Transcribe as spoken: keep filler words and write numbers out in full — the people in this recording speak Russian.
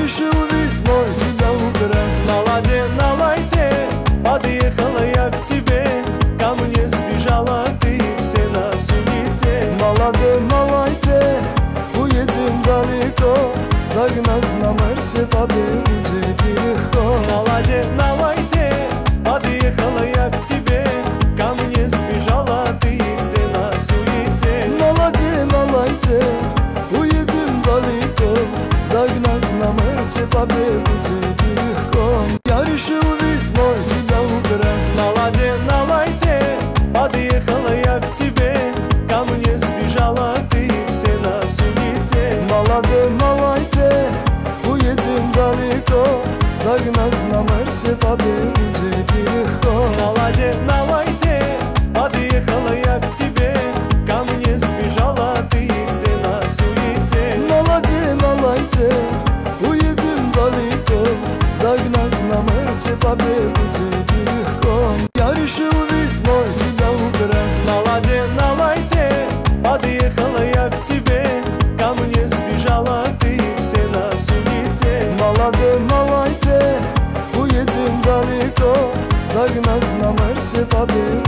решил весной тебя украсть. На ладе, на лайте подъехала я к тебе, ко мне сбежала ты, все на суете. На ладе, на лайте уедем далеко, догнать на Мерсе побег будет нелегко. На ладе, на лайте подъехала я к тебе, ко мне сбежала ты, все на суете. На ладе, на лайте уедем далеко, догнать на Мерсе побег будет нелегко. Я решил весной тебя украсть. На ладе, на лайте подъехала я к тебе, ко мне сбежала ты, все на суете. На ладе, на лайте уедем далеко, догнать на Мерсе побег будет нелегко. На ладе, на лайте подъехала я к тебе, ко мне сбежала ты, все на суете. На ладе, на лайте уедем далеко, догнать на Мерсе побег будет нелегко. Я решил весной тебя украсть. На ладе, на лайте подъехала я к тебе, ко мне сбежала ты, все на суете. На ладе, на лайте уедем далеко, догнать на Мерсе побег